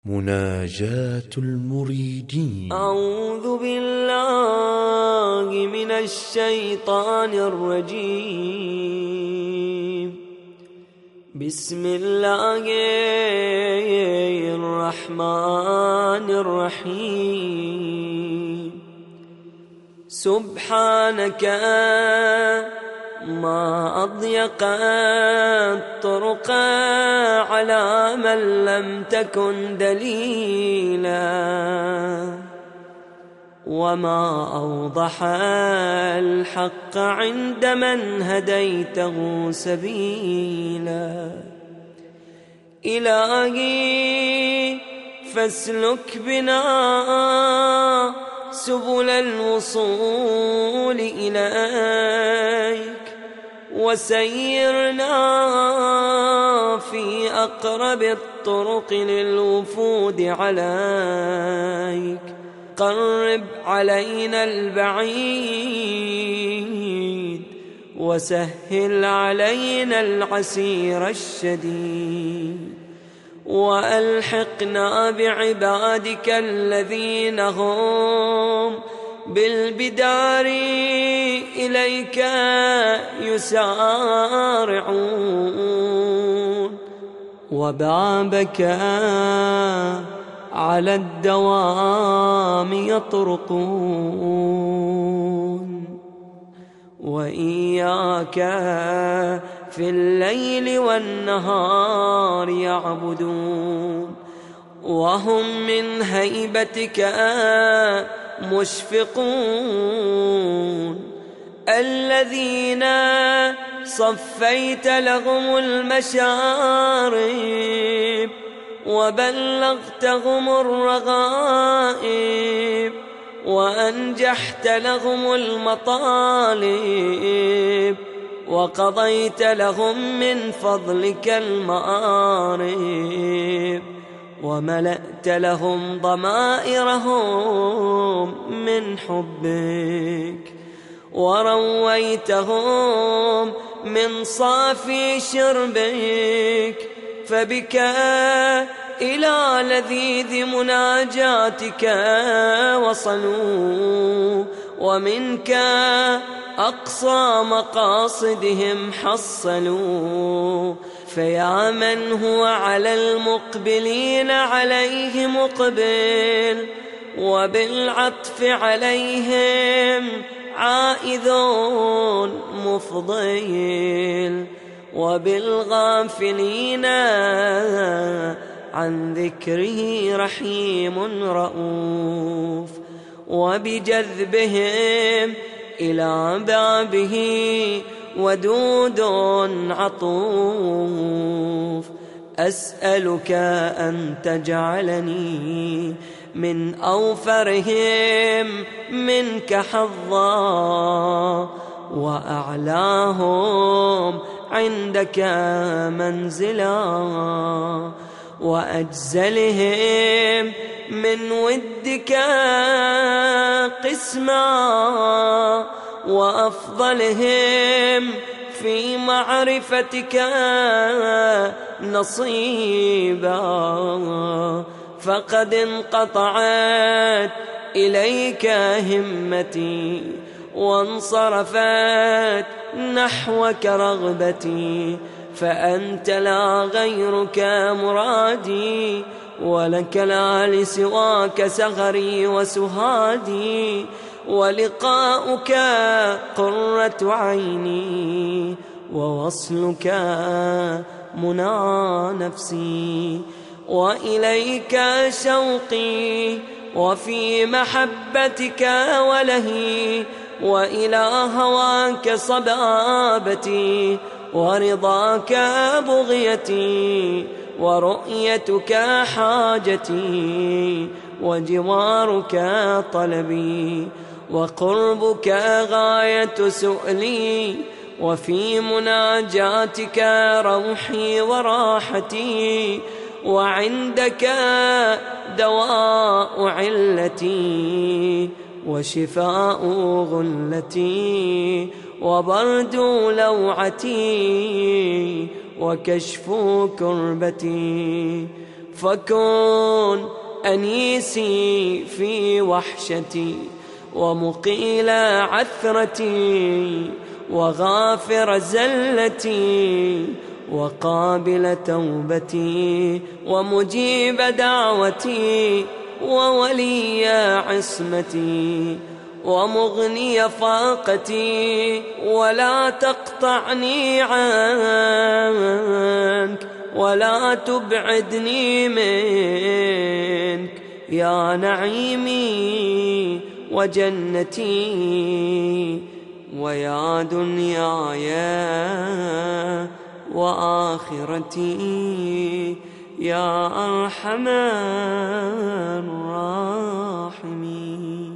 مناجاة المريدين. أعوذ بالله من الشيطان الرجيم. بسم الله الرحمن الرحيم. سبحانك ما أضيق الطرق على من لم تكن دليلا، وما أوضح الحق عند من هديته سبيلا. إلهي فاسلك بنا سبل الوصول إليك، وسيرنا في أقرب الطرق للوفود عليك. قرب علينا البعيد وسهل علينا العسير الشديد، وألحقنا بعبادك الذين هم بالبدار إليك يسارعون، وبابك على الدوام يطرقون، وإياك في الليل والنهار يعبدون، وهم من هيبتك مشفقون. الذين صفيت لهم المشارب وبلغتهم الرغائب، وأنجحت لهم المطالب، وقضيت لهم من فضلك المآرب، وملأت لهم ضمائرهم من حبك، ورويتهم من صافي شربك، فبك إلى لذيذ مناجاتك وصلوا، ومنك أقصى مقاصدهم حصلوا. فيا من هو على المقبلين عليه مقبل، وبالعطف عليهم عائذ مفضل، وبالغافلين عن ذكره رحيم رؤوف، وبجذبهم إلى بابه ودود عطوف. أسألك أن تجعلني من أوفرهم منك حظا، وأعلاهم عندك منزلا، وأجزلهم من ودك قسما، وأفضلهم في معرفتك نصيبا. فقد انقطعت إليك همتي، وانصرفت نحوك رغبتي، فأنت لا غيرك مرادي، ولك لا لسواك سهري وسهادي، ولقاؤك قرة عيني، ووصلك منى نفسي، وإليك شوقي، وفي محبتك ولهي، وإلى هواك صبابتي، ورضاك بغيتي، ورؤيتك حاجتي، وجوارك طلبي، وقربك غاية سؤلي، وفي مناجاتك روحي وراحتي، وعندك دواء علتي، وشفاء غلتي، وبرد لوعتي، وكشف كربتي. فكن أنيسي في وحشتي ومقيل عثرتي وغافر زلتي وقابل توبتي ومجيب دعوتي وولي عصمتي ومغني فاقتي، ولا تقطعني عنك ولا تبعدني منك يا نعيمي وجنتي ويا دنياي وآخرتي يا أرحم الراحمين.